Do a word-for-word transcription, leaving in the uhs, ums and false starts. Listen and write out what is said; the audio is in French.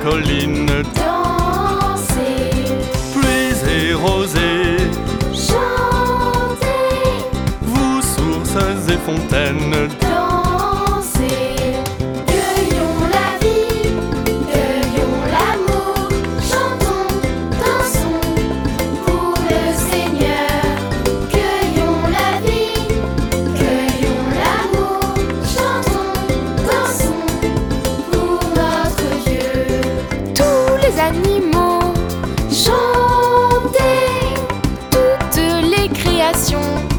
collines, dansez, pluies et rosées, chantez, vous sources et fontaines, dansez. Cueillons la vie, cueillons l'amour, chantons, dansons pour le Seigneur. Cueillons la vie, cueillons l'amour, chantons, dansons pour notre Dieu. Tous les animaux, chantez, toutes les créations,